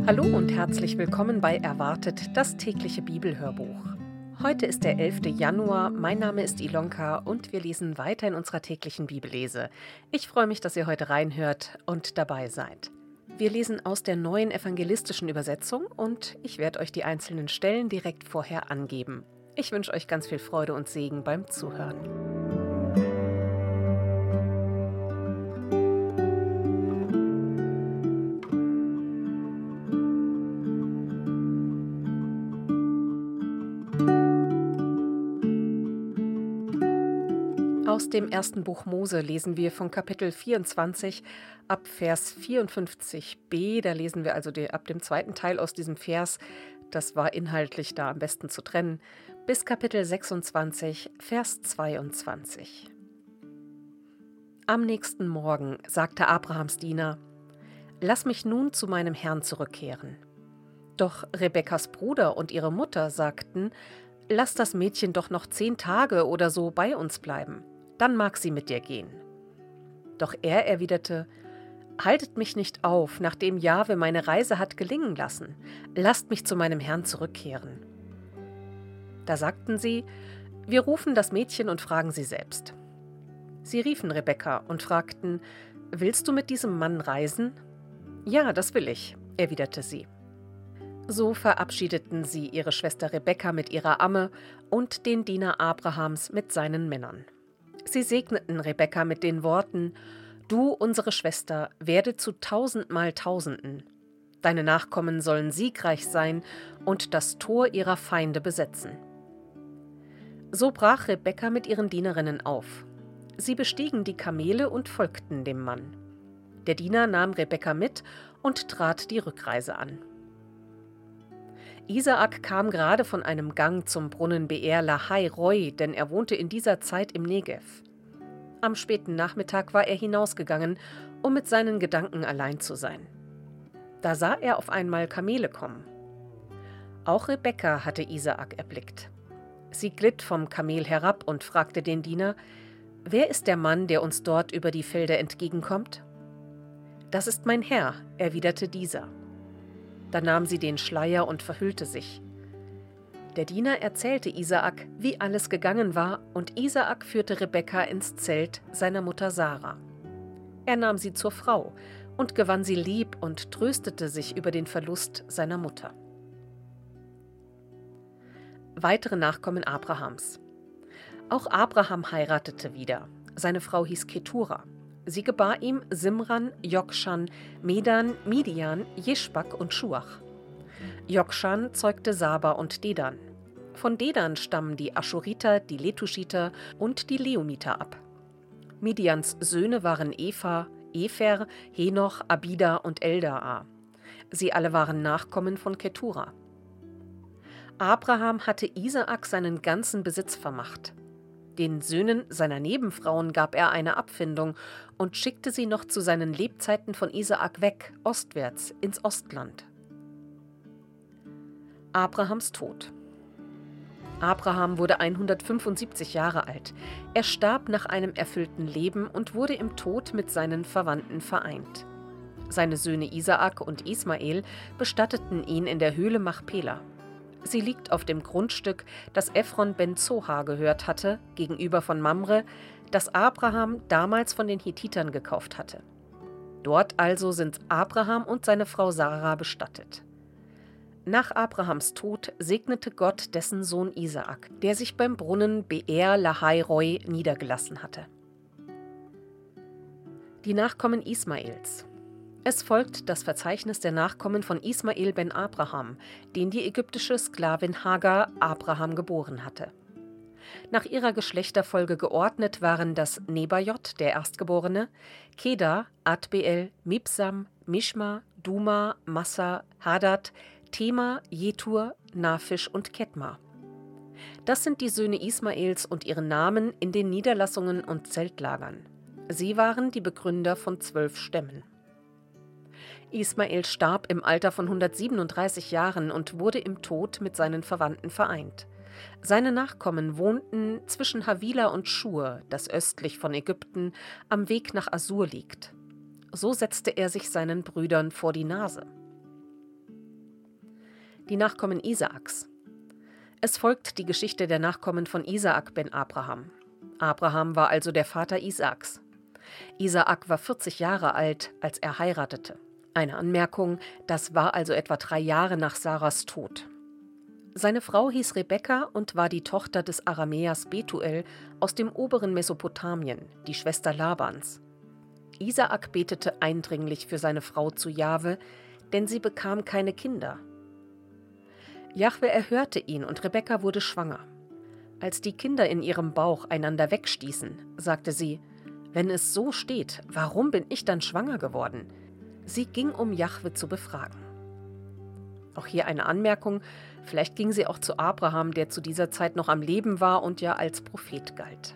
Hallo und herzlich willkommen bei Erwartet, das tägliche Bibelhörbuch. Heute ist der 11. Januar, mein Name ist Ilonka und wir lesen weiter in unserer täglichen Bibellese. Ich freue mich, dass ihr heute reinhört und dabei seid. Wir lesen aus der neuen evangelistischen Übersetzung und ich werde euch die einzelnen Stellen direkt vorher angeben. Ich wünsche euch ganz viel Freude und Segen beim Zuhören. Aus dem ersten Buch Mose lesen wir von Kapitel 24 ab Vers 54b. Da lesen wir also ab dem zweiten Teil aus diesem Vers. Das war inhaltlich da am besten zu trennen. Bis Kapitel 26, Vers 22. Am nächsten Morgen sagte Abrahams Diener: Lass mich nun zu meinem Herrn zurückkehren. Doch Rebekkas Bruder und ihre Mutter sagten: Lass das Mädchen doch noch 10 Tage oder so bei uns bleiben. Dann mag sie mit dir gehen. Doch er erwiderte: Haltet mich nicht auf, nachdem Jahwe meine Reise hat gelingen lassen. Lasst mich zu meinem Herrn zurückkehren. Da sagten sie: Wir rufen das Mädchen und fragen sie selbst. Sie riefen Rebekka und fragten: Willst du mit diesem Mann reisen? Ja, das will ich, erwiderte sie. So verabschiedeten sie ihre Schwester Rebekka mit ihrer Amme und den Diener Abrahams mit seinen Männern. Sie segneten Rebekka mit den Worten: Du, unsere Schwester, werde zu 1000-mal Tausenden. Deine Nachkommen sollen siegreich sein und das Tor ihrer Feinde besetzen. So brach Rebekka mit ihren Dienerinnen auf. Sie bestiegen die Kamele und folgten dem Mann. Der Diener nahm Rebekka mit und trat die Rückreise an. Isaak kam gerade von einem Gang zum Brunnen Be'er Lahai Roi, denn er wohnte in dieser Zeit im Negev. Am späten Nachmittag war er hinausgegangen, um mit seinen Gedanken allein zu sein. Da sah er auf einmal Kamele kommen. Auch Rebekka hatte Isaak erblickt. Sie glitt vom Kamel herab und fragte den Diener: Wer ist der Mann, der uns dort über die Felder entgegenkommt? Das ist mein Herr, erwiderte dieser. Da nahm sie den Schleier und verhüllte sich. Der Diener erzählte Isaak, wie alles gegangen war, und Isaak führte Rebekka ins Zelt seiner Mutter Sarah. Er nahm sie zur Frau und gewann sie lieb und tröstete sich über den Verlust seiner Mutter. Weitere Nachkommen Abrahams. Auch Abraham heiratete wieder. Seine Frau hieß Ketura. Sie gebar ihm Simran, Jokshan, Medan, Midian, Jeschbak und Schuach. Jokshan zeugte Saba und Dedan. Von Dedan stammen die Aschuriter, die Letuschiter und die Leumiter ab. Midians Söhne waren Epha, Epher, Henoch, Abida und Eldaa. Sie alle waren Nachkommen von Ketura. Abraham hatte Isaak seinen ganzen Besitz vermacht. Den Söhnen seiner Nebenfrauen gab er eine Abfindung und schickte sie noch zu seinen Lebzeiten von Isaak weg, ostwärts, ins Ostland. Abrahams Tod. Abraham wurde 175 Jahre alt. Er starb nach einem erfüllten Leben und wurde im Tod mit seinen Verwandten vereint. Seine Söhne Isaak und Ismael bestatteten ihn in der Höhle Machpela. Sie liegt auf dem Grundstück, das Ephron ben Zohar gehört hatte, gegenüber von Mamre, das Abraham damals von den Hethitern gekauft hatte. Dort also sind Abraham und seine Frau Sarah bestattet. Nach Abrahams Tod segnete Gott dessen Sohn Isaak, der sich beim Brunnen Be'er Lahai Roi niedergelassen hatte. Die Nachkommen Ismaels. Es folgt das Verzeichnis der Nachkommen von Ismael ben Abraham, den die ägyptische Sklavin Hagar Abraham geboren hatte. Nach ihrer Geschlechterfolge geordnet waren das Nebajot, der Erstgeborene, Kedar, Adbeel, Mibsam, Mishma, Duma, Massa, Hadad, Tema, Jetur, Nafisch und Ketma. Das sind die Söhne Ismaels und ihre Namen in den Niederlassungen und Zeltlagern. Sie waren die Begründer von 12 Stämmen. Ismael starb im Alter von 137 Jahren und wurde im Tod mit seinen Verwandten vereint. Seine Nachkommen wohnten zwischen Havila und Schur, das östlich von Ägypten am Weg nach Assur liegt. So setzte er sich seinen Brüdern vor die Nase. Die Nachkommen Isaaks. Es folgt die Geschichte der Nachkommen von Isaak ben Abraham. Abraham war also der Vater Isaaks. Isaak war 40 Jahre alt, als er heiratete. Eine Anmerkung, das war also etwa 3 Jahre nach Saras Tod. Seine Frau hieß Rebekka und war die Tochter des Aramäers Betuel aus dem oberen Mesopotamien, die Schwester Labans. Isaak betete eindringlich für seine Frau zu Jahwe, denn sie bekam keine Kinder. Jahwe erhörte ihn und Rebekka wurde schwanger. Als die Kinder in ihrem Bauch einander wegstießen, sagte sie: »Wenn es so steht, warum bin ich dann schwanger geworden?« Sie ging, um Jahwe zu befragen. Auch hier eine Anmerkung: Vielleicht ging sie auch zu Abraham, der zu dieser Zeit noch am Leben war und ja als Prophet galt.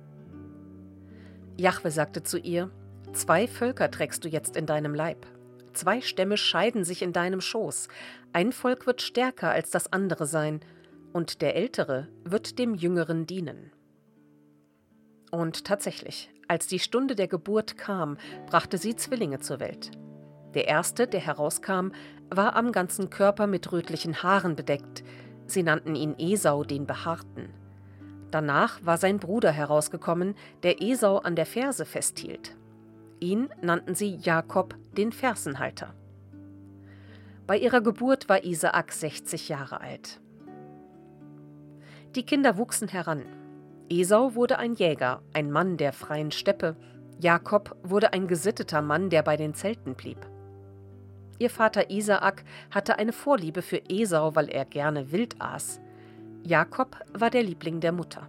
Jahwe sagte zu ihr: 2 Völker trägst du jetzt in deinem Leib. 2 Stämme scheiden sich in deinem Schoß. Ein Volk wird stärker als das andere sein, und der Ältere wird dem Jüngeren dienen. Und tatsächlich, als die Stunde der Geburt kam, brachte sie Zwillinge zur Welt. Der erste, der herauskam, war am ganzen Körper mit rötlichen Haaren bedeckt. Sie nannten ihn Esau, den Behaarten. Danach war sein Bruder herausgekommen, der Esau an der Ferse festhielt. Ihn nannten sie Jakob, den Fersenhalter. Bei ihrer Geburt war Isaak 60 Jahre alt. Die Kinder wuchsen heran. Esau wurde ein Jäger, ein Mann der freien Steppe. Jakob wurde ein gesitteter Mann, der bei den Zelten blieb. Ihr Vater Isaak hatte eine Vorliebe für Esau, weil er gerne wild aß. Jakob war der Liebling der Mutter.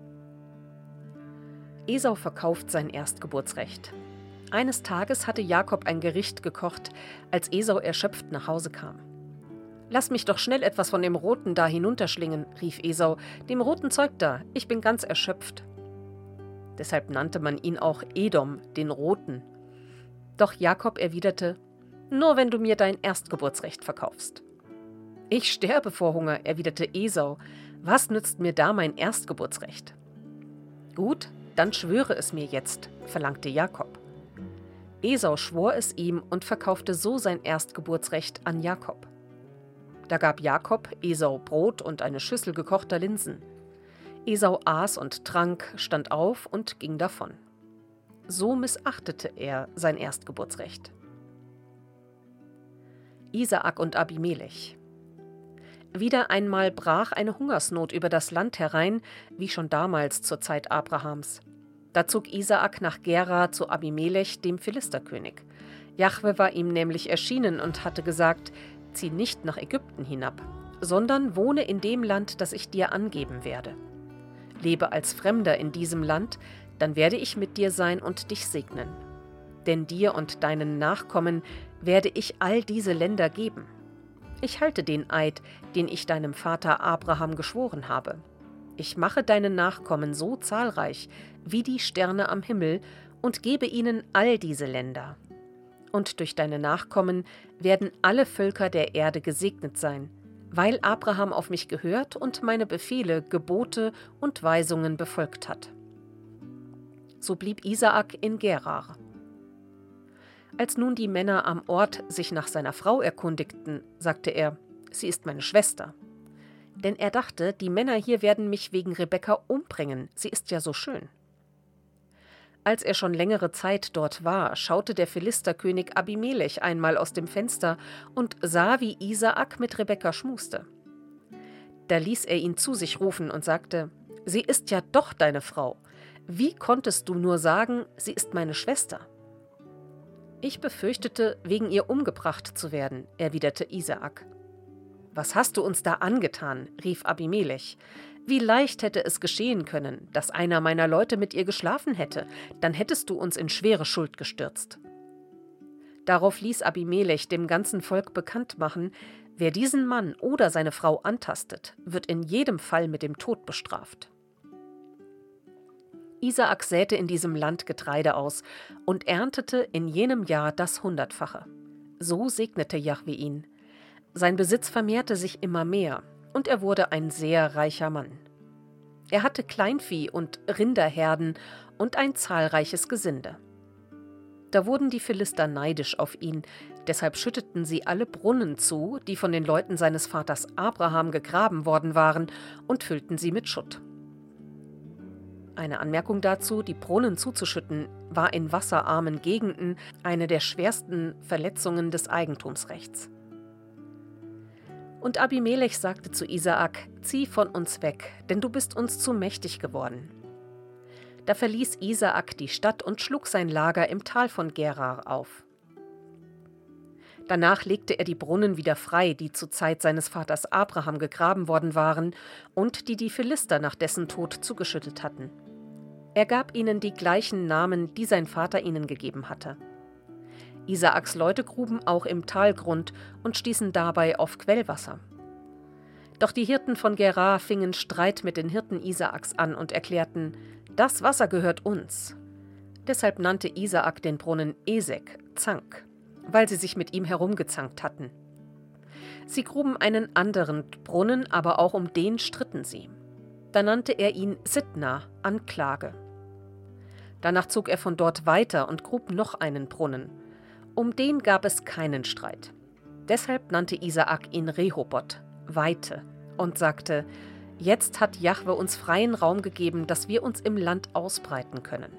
Esau verkauft sein Erstgeburtsrecht. Eines Tages hatte Jakob ein Gericht gekocht, als Esau erschöpft nach Hause kam. »Lass mich doch schnell etwas von dem Roten da hinunterschlingen«, rief Esau, »dem roten Zeug da, ich bin ganz erschöpft.« Deshalb nannte man ihn auch Edom, den Roten. Doch Jakob erwiderte: »Nur wenn du mir dein Erstgeburtsrecht verkaufst.« »Ich sterbe vor Hunger«, erwiderte Esau, »was nützt mir da mein Erstgeburtsrecht?« »Gut, dann schwöre es mir jetzt«, verlangte Jakob. Esau schwor es ihm und verkaufte so sein Erstgeburtsrecht an Jakob. Da gab Jakob Esau Brot und eine Schüssel gekochter Linsen. Esau aß und trank, stand auf und ging davon. So missachtete er sein Erstgeburtsrecht. Isaak und Abimelech. Wieder einmal brach eine Hungersnot über das Land herein, wie schon damals zur Zeit Abrahams. Da zog Isaak nach Gerar zu Abimelech, dem Philisterkönig. Jahwe war ihm nämlich erschienen und hatte gesagt: »Zieh nicht nach Ägypten hinab, sondern wohne in dem Land, das ich dir angeben werde. Lebe als Fremder in diesem Land, dann werde ich mit dir sein und dich segnen. Denn dir und deinen Nachkommen werde ich all diese Länder geben. Ich halte den Eid, den ich deinem Vater Abraham geschworen habe. Ich mache deine Nachkommen so zahlreich wie die Sterne am Himmel und gebe ihnen all diese Länder. Und durch deine Nachkommen werden alle Völker der Erde gesegnet sein, weil Abraham auf mich gehört und meine Befehle, Gebote und Weisungen befolgt hat.« So blieb Isaak in Gerar. Als nun die Männer am Ort sich nach seiner Frau erkundigten, sagte er: »Sie ist meine Schwester.« Denn er dachte, die Männer hier werden mich wegen Rebekka umbringen, sie ist ja so schön. Als er schon längere Zeit dort war, schaute der Philisterkönig Abimelech einmal aus dem Fenster und sah, wie Isaak mit Rebekka schmuste. Da ließ er ihn zu sich rufen und sagte: »Sie ist ja doch deine Frau. Wie konntest du nur sagen, sie ist meine Schwester?« »Ich befürchtete, wegen ihr umgebracht zu werden«, erwiderte Isaak. »Was hast du uns da angetan?«, rief Abimelech. »Wie leicht hätte es geschehen können, dass einer meiner Leute mit ihr geschlafen hätte, dann hättest du uns in schwere Schuld gestürzt.« Darauf ließ Abimelech dem ganzen Volk bekannt machen: »Wer diesen Mann oder seine Frau antastet, wird in jedem Fall mit dem Tod bestraft.« Isaak säte in diesem Land Getreide aus und erntete in jenem Jahr das 100-fache. So segnete Jahwe ihn. Sein Besitz vermehrte sich immer mehr, und er wurde ein sehr reicher Mann. Er hatte Kleinvieh und Rinderherden und ein zahlreiches Gesinde. Da wurden die Philister neidisch auf ihn, deshalb schütteten sie alle Brunnen zu, die von den Leuten seines Vaters Abraham gegraben worden waren, und füllten sie mit Schutt. Eine Anmerkung dazu: Die Brunnen zuzuschütten war in wasserarmen Gegenden eine der schwersten Verletzungen des Eigentumsrechts. Und Abimelech sagte zu Isaak: Zieh von uns weg, denn du bist uns zu mächtig geworden. Da verließ Isaak die Stadt und schlug sein Lager im Tal von Gerar auf. Danach legte er die Brunnen wieder frei, die zur Zeit seines Vaters Abraham gegraben worden waren und die die Philister nach dessen Tod zugeschüttet hatten. Er gab ihnen die gleichen Namen, die sein Vater ihnen gegeben hatte. Isaaks Leute gruben auch im Talgrund und stießen dabei auf Quellwasser. Doch die Hirten von Gerar fingen Streit mit den Hirten Isaaks an und erklärten: Das Wasser gehört uns. Deshalb nannte Isaak den Brunnen Esek, Zank, weil sie sich mit ihm herumgezankt hatten. Sie gruben einen anderen Brunnen, aber auch um den stritten sie. Da nannte er ihn Sitna, Anklage. Danach zog er von dort weiter und grub noch einen Brunnen. Um den gab es keinen Streit. Deshalb nannte Isaak ihn Rehoboth, Weite, und sagte: Jetzt hat Jahwe uns freien Raum gegeben, dass wir uns im Land ausbreiten können.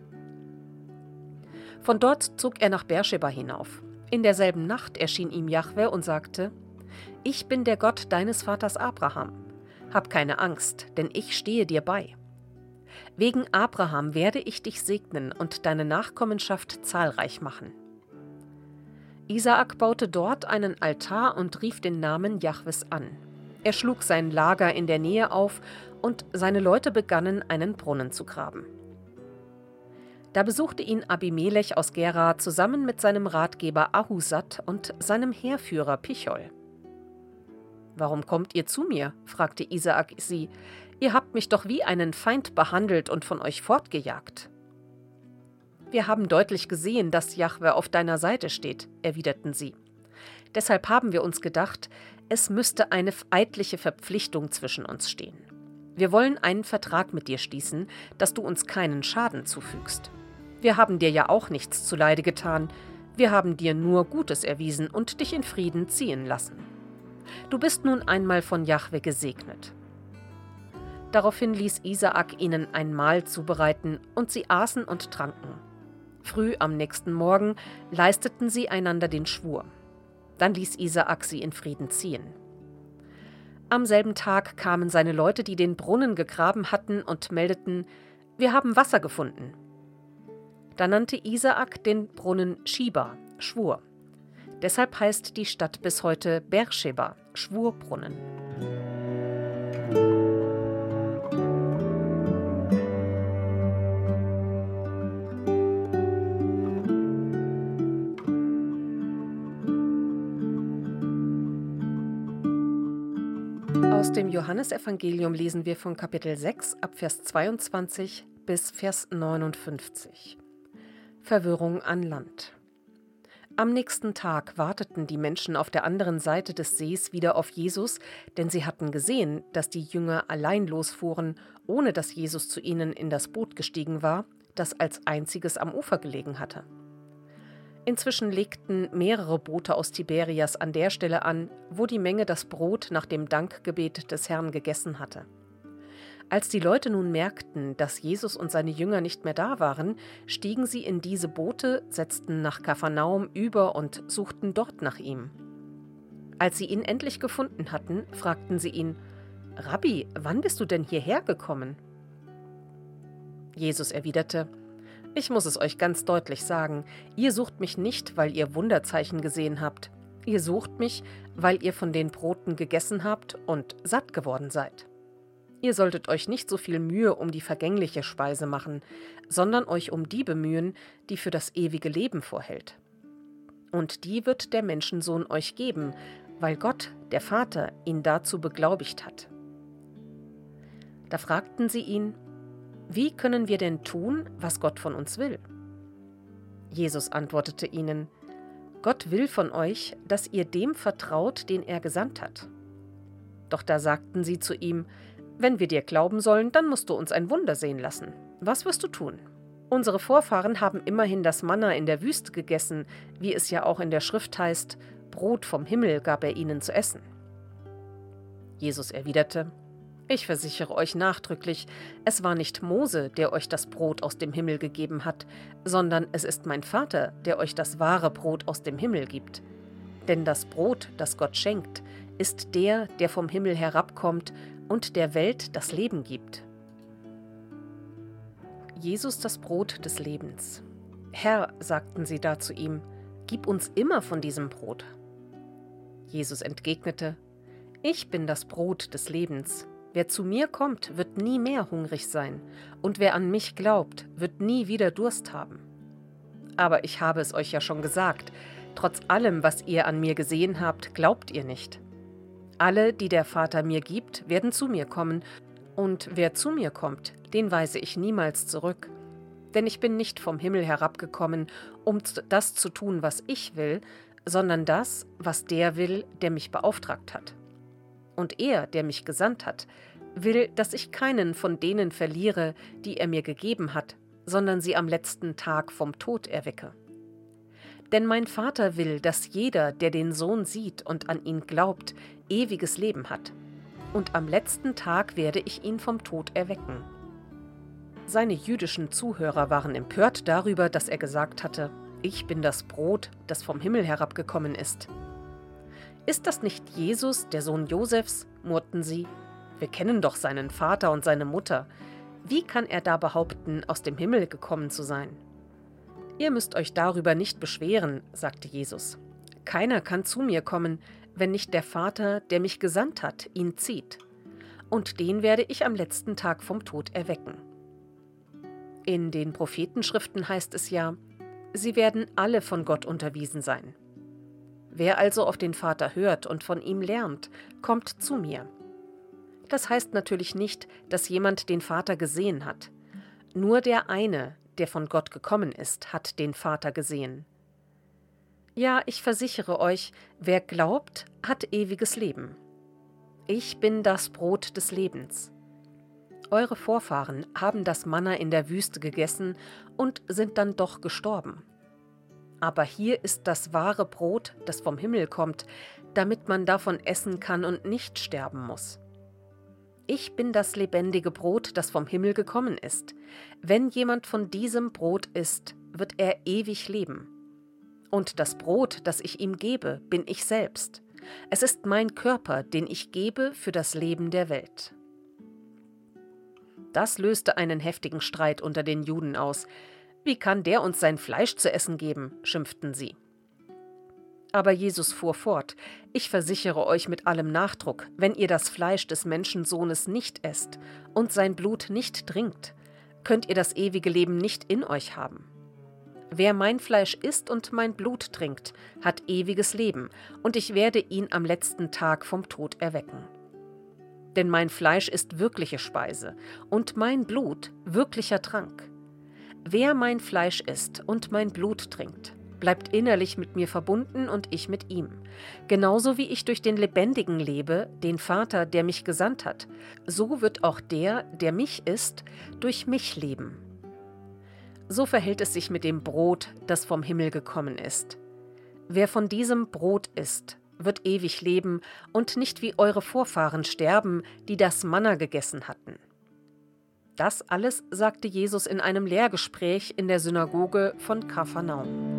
Von dort zog er nach Beersheba hinauf. In derselben Nacht erschien ihm Jahwe und sagte: Ich bin der Gott deines Vaters Abraham. Hab keine Angst, denn ich stehe dir bei. Wegen Abraham werde ich dich segnen und deine Nachkommenschaft zahlreich machen. Isaak baute dort einen Altar und rief den Namen Jahwes an. Er schlug sein Lager in der Nähe auf und seine Leute begannen, einen Brunnen zu graben. Da besuchte ihn Abimelech aus Gerar zusammen mit seinem Ratgeber Ahusat und seinem Heerführer Pichol. »Warum kommt ihr zu mir?« fragte Isaak sie. »Ihr habt mich doch wie einen Feind behandelt und von euch fortgejagt.« »Wir haben deutlich gesehen, dass Jahwe auf deiner Seite steht«, erwiderten sie. »Deshalb haben wir uns gedacht, es müsste eine eidliche Verpflichtung zwischen uns stehen. Wir wollen einen Vertrag mit dir schließen, dass du uns keinen Schaden zufügst. Wir haben dir ja auch nichts zuleide getan, wir haben dir nur Gutes erwiesen und dich in Frieden ziehen lassen. Du bist nun einmal von Jahwe gesegnet.« Daraufhin ließ Isaak ihnen ein Mahl zubereiten, und sie aßen und tranken. Früh am nächsten Morgen leisteten sie einander den Schwur. Dann ließ Isaak sie in Frieden ziehen. Am selben Tag kamen seine Leute, die den Brunnen gegraben hatten, und meldeten: Wir haben Wasser gefunden. Da nannte Isaak den Brunnen Shiba, Schwur. Deshalb heißt die Stadt bis heute Beersheba, Schwurbrunnen. Aus dem Johannesevangelium lesen wir von Kapitel 6 ab Vers 22 bis Vers 59. Verwirrung an Land. Am nächsten Tag warteten die Menschen auf der anderen Seite des Sees wieder auf Jesus, denn sie hatten gesehen, dass die Jünger allein losfuhren, ohne dass Jesus zu ihnen in das Boot gestiegen war, das als einziges am Ufer gelegen hatte. Inzwischen legten mehrere Boote aus Tiberias an der Stelle an, wo die Menge das Brot nach dem Dankgebet des Herrn gegessen hatte. Als die Leute nun merkten, dass Jesus und seine Jünger nicht mehr da waren, stiegen sie in diese Boote, setzten nach Kapharnaum über und suchten dort nach ihm. Als sie ihn endlich gefunden hatten, fragten sie ihn: »Rabbi, wann bist du denn hierher gekommen?« Jesus erwiderte: »Ich muss es euch ganz deutlich sagen, ihr sucht mich nicht, weil ihr Wunderzeichen gesehen habt. Ihr sucht mich, weil ihr von den Broten gegessen habt und satt geworden seid. Ihr solltet euch nicht so viel Mühe um die vergängliche Speise machen, sondern euch um die bemühen, die für das ewige Leben vorhält. Und die wird der Menschensohn euch geben, weil Gott, der Vater, ihn dazu beglaubigt hat.« Da fragten sie ihn: »Wie können wir denn tun, was Gott von uns will?« Jesus antwortete ihnen: »Gott will von euch, dass ihr dem vertraut, den er gesandt hat.« Doch da sagten sie zu ihm: »Wenn wir dir glauben sollen, dann musst du uns ein Wunder sehen lassen. Was wirst du tun?« Unsere Vorfahren haben immerhin das Manna in der Wüste gegessen, wie es ja auch in der Schrift heißt, Brot vom Himmel gab er ihnen zu essen. Jesus erwiderte: Ich versichere euch nachdrücklich, es war nicht Mose, der euch das Brot aus dem Himmel gegeben hat, sondern es ist mein Vater, der euch das wahre Brot aus dem Himmel gibt. Denn das Brot, das Gott schenkt, ist der, der vom Himmel herabkommt und der Welt das Leben gibt. Jesus das Brot des Lebens. Herr, sagten sie da zu ihm, gib uns immer von diesem Brot. Jesus entgegnete: Ich bin das Brot des Lebens. Wer zu mir kommt, wird nie mehr hungrig sein, und wer an mich glaubt, wird nie wieder Durst haben. Aber ich habe es euch ja schon gesagt, trotz allem, was ihr an mir gesehen habt, glaubt ihr nicht. Alle, die der Vater mir gibt, werden zu mir kommen, und wer zu mir kommt, den weise ich niemals zurück. Denn ich bin nicht vom Himmel herabgekommen, um das zu tun, was ich will, sondern das, was der will, der mich beauftragt hat. Und er, der mich gesandt hat, will, dass ich keinen von denen verliere, die er mir gegeben hat, sondern sie am letzten Tag vom Tod erwecke. Denn mein Vater will, dass jeder, der den Sohn sieht und an ihn glaubt, ewiges Leben hat. Und am letzten Tag werde ich ihn vom Tod erwecken. Seine jüdischen Zuhörer waren empört darüber, dass er gesagt hatte: Ich bin das Brot, das vom Himmel herabgekommen ist. Ist das nicht Jesus, der Sohn Josefs? Murrten sie. Wir kennen doch seinen Vater und seine Mutter. Wie kann er da behaupten, aus dem Himmel gekommen zu sein? Ihr müsst euch darüber nicht beschweren, sagte Jesus. Keiner kann zu mir kommen, wenn nicht der Vater, der mich gesandt hat, ihn zieht. Und den werde ich am letzten Tag vom Tod erwecken. In den Prophetenschriften heißt es ja, sie werden alle von Gott unterwiesen sein. Wer also auf den Vater hört und von ihm lernt, kommt zu mir. Das heißt natürlich nicht, dass jemand den Vater gesehen hat. Nur der eine, der von Gott gekommen ist, hat den Vater gesehen. Ja, ich versichere euch, wer glaubt, hat ewiges Leben. Ich bin das Brot des Lebens. Eure Vorfahren haben das Manna in der Wüste gegessen und sind dann doch gestorben. Aber hier ist das wahre Brot, das vom Himmel kommt, damit man davon essen kann und nicht sterben muss. Ich bin das lebendige Brot, das vom Himmel gekommen ist. Wenn jemand von diesem Brot isst, wird er ewig leben. Und das Brot, das ich ihm gebe, bin ich selbst. Es ist mein Körper, den ich gebe für das Leben der Welt. Das löste einen heftigen Streit unter den Juden aus. Wie kann der uns sein Fleisch zu essen geben? Schimpften sie. Aber Jesus fuhr fort: Ich versichere euch mit allem Nachdruck, wenn ihr das Fleisch des Menschensohnes nicht esst und sein Blut nicht trinkt, könnt ihr das ewige Leben nicht in euch haben. Wer mein Fleisch isst und mein Blut trinkt, hat ewiges Leben, und ich werde ihn am letzten Tag vom Tod erwecken. Denn mein Fleisch ist wirkliche Speise und mein Blut wirklicher Trank. Wer mein Fleisch isst und mein Blut trinkt, bleibt innerlich mit mir verbunden und ich mit ihm. Genauso wie ich durch den Lebendigen lebe, den Vater, der mich gesandt hat, so wird auch der, der mich isst, durch mich leben. So verhält es sich mit dem Brot, das vom Himmel gekommen ist. Wer von diesem Brot isst, wird ewig leben und nicht wie eure Vorfahren sterben, die das Manna gegessen hatten. Das alles sagte Jesus in einem Lehrgespräch in der Synagoge von Kapharnaum.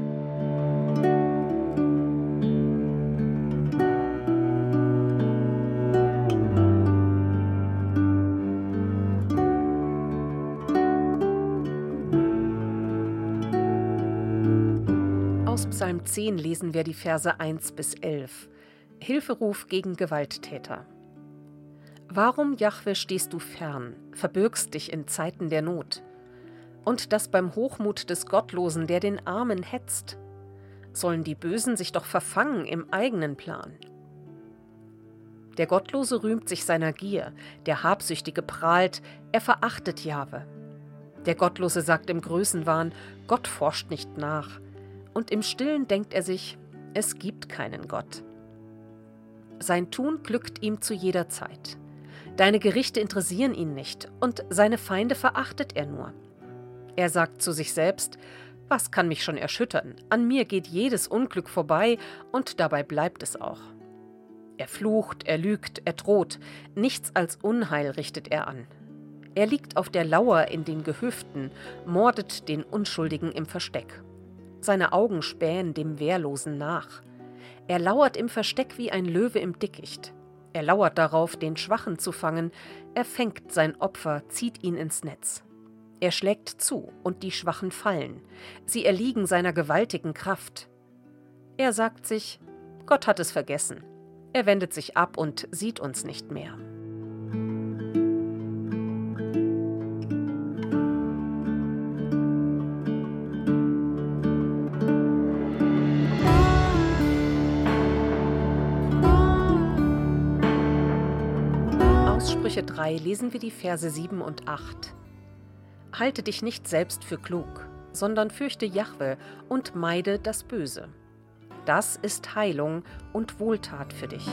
Aus Psalm 10 lesen wir die Verse 1 bis 11. Hilferuf gegen Gewalttäter. Warum, Jahwe, stehst du fern, verbirgst dich in Zeiten der Not? Und das beim Hochmut des Gottlosen, der den Armen hetzt? Sollen die Bösen sich doch verfangen im eigenen Plan? Der Gottlose rühmt sich seiner Gier, der Habsüchtige prahlt, er verachtet Jahwe. Der Gottlose sagt im Größenwahn, Gott forscht nicht nach. Und im Stillen denkt er sich, es gibt keinen Gott. Sein Tun glückt ihm zu jeder Zeit. Deine Gerichte interessieren ihn nicht und seine Feinde verachtet er nur. Er sagt zu sich selbst: Was kann mich schon erschüttern? An mir geht jedes Unglück vorbei und dabei bleibt es auch. Er flucht, er lügt, er droht. Nichts als Unheil richtet er an. Er liegt auf der Lauer in den Gehöften, mordet den Unschuldigen im Versteck. Seine Augen spähen dem Wehrlosen nach. Er lauert im Versteck wie ein Löwe im Dickicht. Er lauert darauf, den Schwachen zu fangen. Er fängt sein Opfer, zieht ihn ins Netz. Er schlägt zu, und die Schwachen fallen. Sie erliegen seiner gewaltigen Kraft. Er sagt sich: Gott hat es vergessen. Er wendet sich ab und sieht uns nicht mehr. Aus Sprüche 3 lesen wir die Verse 7 und 8. Halte dich nicht selbst für klug, sondern fürchte Jahwe und meide das Böse. Das ist Heilung und Wohltat für dich.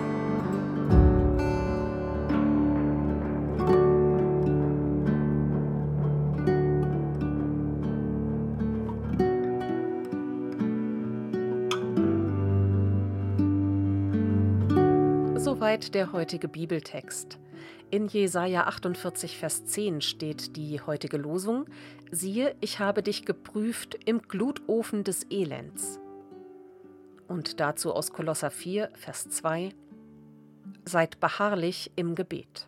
Soweit der heutige Bibeltext. In Jesaja 48, Vers 10 steht die heutige Losung: Siehe, ich habe dich geprüft im Glutofen des Elends. Und dazu aus Kolosser 4, Vers 2: Seid beharrlich im Gebet.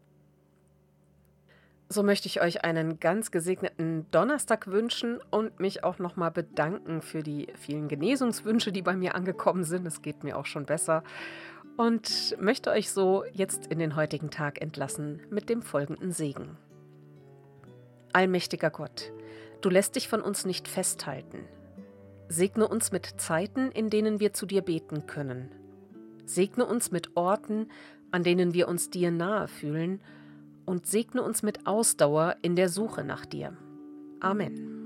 So möchte ich euch einen ganz gesegneten Donnerstag wünschen und mich auch nochmal bedanken für die vielen Genesungswünsche, die bei mir angekommen sind. Es geht mir auch schon besser. Und möchte euch so jetzt in den heutigen Tag entlassen mit dem folgenden Segen. Allmächtiger Gott, du lässt dich von uns nicht festhalten. Segne uns mit Zeiten, in denen wir zu dir beten können. Segne uns mit Orten, an denen wir uns dir nahe fühlen, und segne uns mit Ausdauer in der Suche nach dir. Amen.